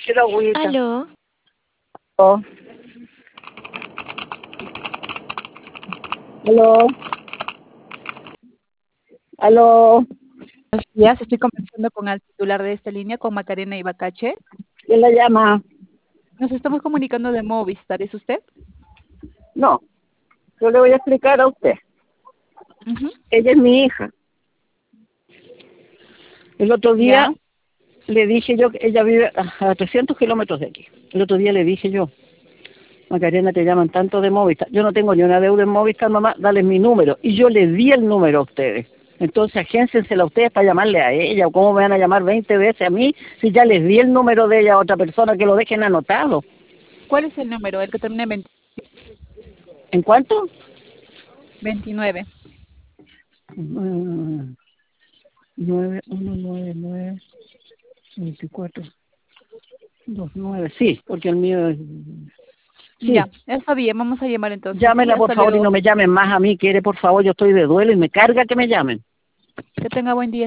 Quiero agüita. Aló, Oh. Aló. Aló. Buenos días, estoy conversando con el titular de esta línea, con Macarena Ibacache. ¿Quién la llama? Nos estamos comunicando de Movistar, ¿es usted? No. Yo le voy a explicar a usted. Ujú. Ella es mi hija. El otro día Ya. le dije yo que ella vive a 300 kilómetros de aquí. El otro día le dije yo, Macarena, te llaman tanto de Movistar. Yo no tengo ni una deuda en Movistar, mamá, dale mi número. Y yo le di el número a ustedes. Entonces, agénciensela a ustedes para llamarle a ella. ¿O cómo me van a llamar 20 veces a mí si ya les di el número de ella a otra persona que lo dejen anotado? ¿Cuál es el número? El que termina en ¿En cuánto? 29. 9199-2429. Sí, porque el mío es... Sí, Ya, está bien, vamos a llamar entonces, ¿sí? llámela por Hasta favor y luego. no me llamen más a mí, quiere por favor, yo estoy de duelo y me carga que me llamen. Que tenga buen día.